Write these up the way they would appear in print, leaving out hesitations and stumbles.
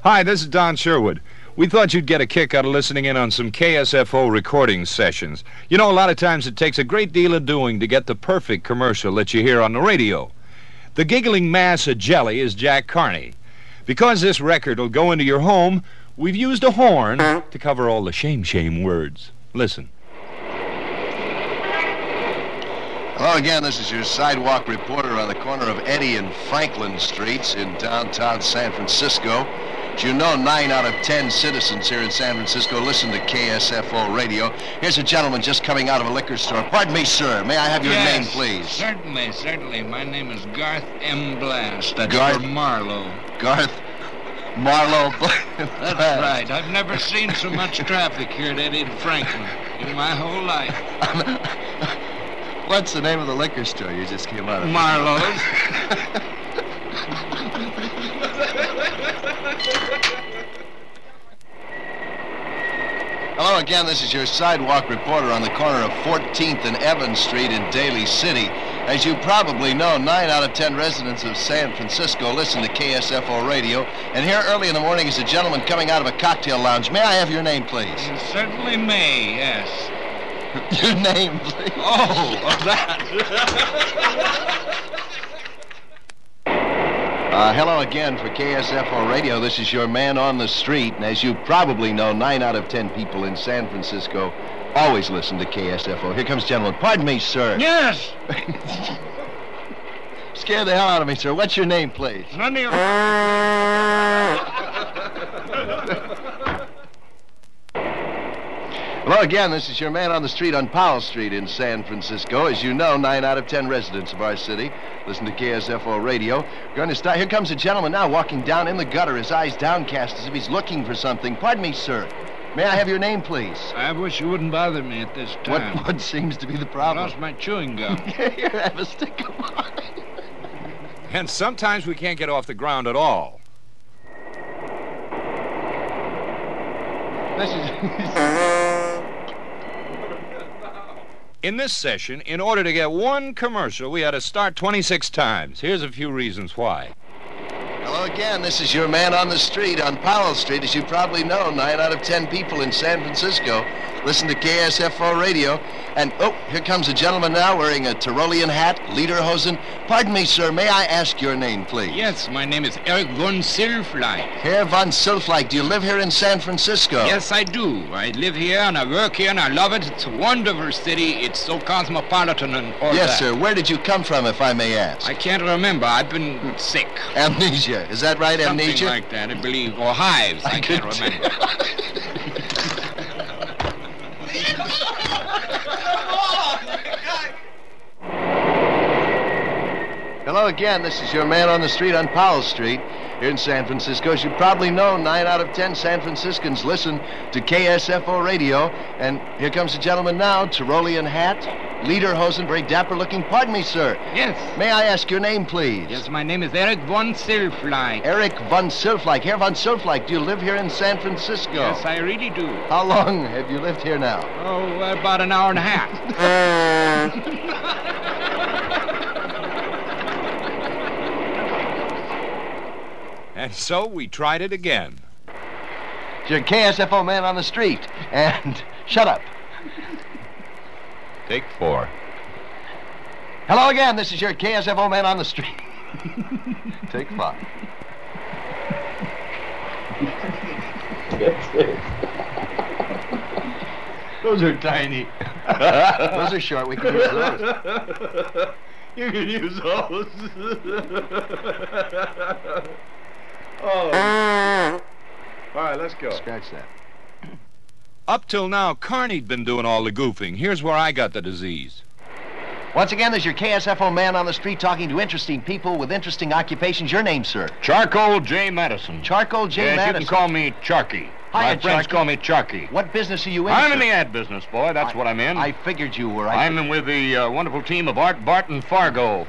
Hi, this is Don Sherwood. We thought you'd get a kick out of listening in on some KSFO recording sessions. You know, a lot of times it takes a great deal of doing to get the perfect commercial that you hear on the radio. The giggling mass of jelly is Jack Carney. Because this record will go into your home, we've used a horn to cover all the shame words. Listen. Hello again, this is your sidewalk reporter on the corner of Eddy and Franklin Streets in downtown San Francisco. As you know, 9 out of 10 citizens here in San Francisco listen to KSFO radio. Here's a gentleman just coming out of a liquor store. Pardon me, sir. May I have your name, please? Certainly. My name is Garth M. Blast. That's Garth? for Marlowe. Garth Marlowe. That's right. I've never seen so much traffic here at Eddy and Franklin in my whole life. What's the name of the liquor store you just came out of? Marlowe's. Hello again, this is your sidewalk reporter on the corner of 14th and Evans Street in Daly City. As you probably know, 9 out of 10 residents of San Francisco listen to KSFO radio. And here early in the morning is a gentleman coming out of a cocktail lounge. May I have your name, please? You certainly may, yes. Your name, please. Oh, that. Hello again for KSFO Radio. This is your man on the street. And as you probably know, 9 out of 10 people in San Francisco always listen to KSFO. Here comes a gentleman. Pardon me, sir. Yes. Scared the hell out of me, sir. What's your name, please? None of your... Hello again, this is your man on the street on Powell Street in San Francisco. As you know, 9 out of 10 residents of our city listen to KSFO radio. We're going to start. Here comes a gentleman now walking down in the gutter, his eyes downcast as if he's looking for something. Pardon me, sir. May I have your name, please? I wish you wouldn't bother me at this time. What seems to be the I problem? lost my chewing gum. Here, have a stick of mine. And sometimes we can't get off the ground at all. This is... In this session, in order to get one commercial, we had to start 26 times. Here's a few reasons why. Hello again, this is your man on the street on Powell Street. As you probably know, 9 out of 10 people in San Francisco listen to KSFO radio. And, oh, here comes a gentleman now wearing a Tyrolean hat, lederhosen. Pardon me, sir, may I ask your name, please? Yes, my name is Eric von Silfleich. Herr von Silfleich, do you live here in San Francisco? Yes, I do. I live here and I work here and I love it. It's a wonderful city. It's so cosmopolitan and all Yes, that. sir. Where did you come from, if I may ask? I can't remember. I've been sick. Amnesia. Is that right, Something amnesia? like that, I believe. Or hives. I can't remember. Hello again, this is your man on the street on Powell Street here in San Francisco. As you probably know, 9 out of 10 San Franciscans listen to KSFO radio. And here comes a gentleman now, Tyrolean hat, lederhosen, very dapper looking. Pardon me, sir. Yes. May I ask your name, please? Yes, my name is Eric von Silfleich. Eric von Silfleich. Herr von Silfleich, do you live here in San Francisco? Yes, I really do. How long have you lived here now? Oh, about an hour and a half. And so we tried it again. It's your KSFO man on the street. And shut up. Take 4. Hello again, this is your KSFO man on the street. Take 5. That's it. Those are tiny. Those are short. We can use those. You can use those. Oh. All right, let's go. Scratch that. Up till now, Carney'd been doing all the goofing. Here's where I got the disease. Once again, there's your KSFO man on the street talking to interesting people with interesting occupations. Your name, sir? Charcoal J. Madison. Charcoal J. Madison. You can call me Charky. Hiya, My friends Charky. call me Charky. What business are you in, I'm sir? in the ad business, boy. That's what I'm in. I figured you were. I'm in with the wonderful team of Art, Bart, and Fargo.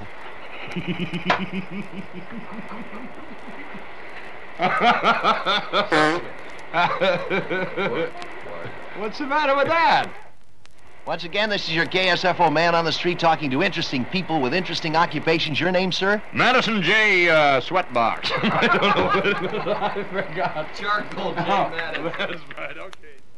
What's the matter with that? Once again, this is your KSFO man on the street talking to interesting people with interesting occupations. Your name, sir? Madison J. Sweatbox. I don't know. I forgot. Charcoal J. Madden. That's right, okay.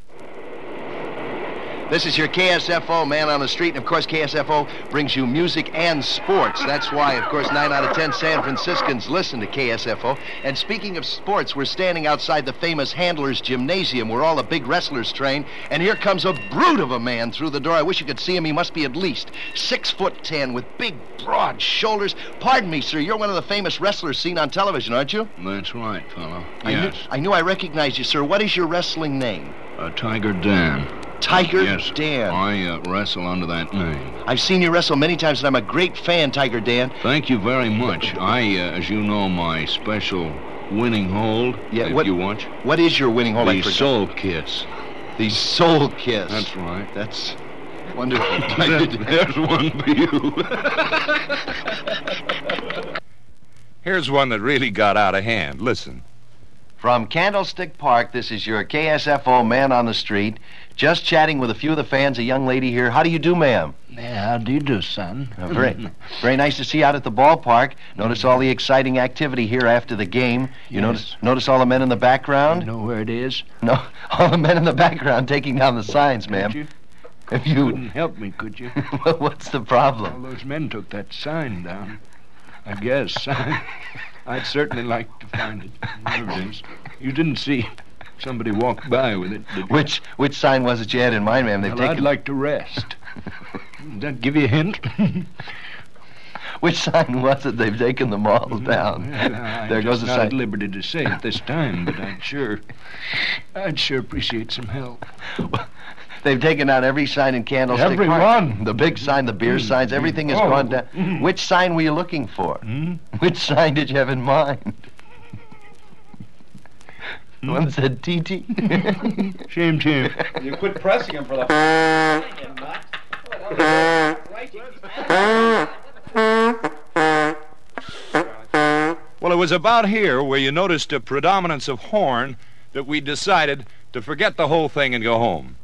This is your KSFO man on the street, and of course KSFO brings you music and sports. That's why, of course, 9 out of 10 San Franciscans listen to KSFO. And speaking of sports, we're standing outside the famous Handlers Gymnasium where all the big wrestlers train, and here comes a brute of a man through the door. I wish you could see him. He must be at least 6'10" with big, broad shoulders. Pardon me, sir, you're one of the famous wrestlers seen on television, aren't you? That's right, fellow. I knew I recognized you, sir. What is your wrestling name? Tiger Dan. Tiger Yes, Dan. I wrestle under that name. I've seen you wrestle many times, and I'm a great fan, Tiger Dan. Thank you very much. as you know, my special winning hold, Yeah, if what- you watch, What is your winning hold? I the forgot. Soul Kiss. The Soul Kiss. That's right. That's wonderful. Tiger Dan. There's one for you. Here's one that really got out of hand. Listen. From Candlestick Park, this is your KSFO man on the street. Just chatting with a few of the fans, a young lady here. How do you do, ma'am? Yeah, how do you do, son? Very nice to see you out at the ballpark. Notice all the exciting activity here after the game. You Yes. notice all the men in the background? know where it is? No, all the men in the background taking down the signs, ma'am. You If you, couldn't help me, could you? what's the All problem? those men took that sign down. I guess. I'd certainly like to find it. There it is. You didn't see somebody walk by with it, did you? Which sign was it you had in mind, ma'am? They've Well, I'd taken. like to rest. Does that give you a hint? Which sign was it? They've taken them all down. There goes the not at sign. liberty to say it this time, but I'd sure appreciate some help. They've taken down every sign in Candlestick Every Park. one? The big sign, the beer signs, everything has Oh. gone down. Which sign were you looking for? Which sign did you have in mind? One said TT. Shame. You quit pressing him for the Well, it was about here where you noticed a predominance of horn that we decided to forget the whole thing and go home.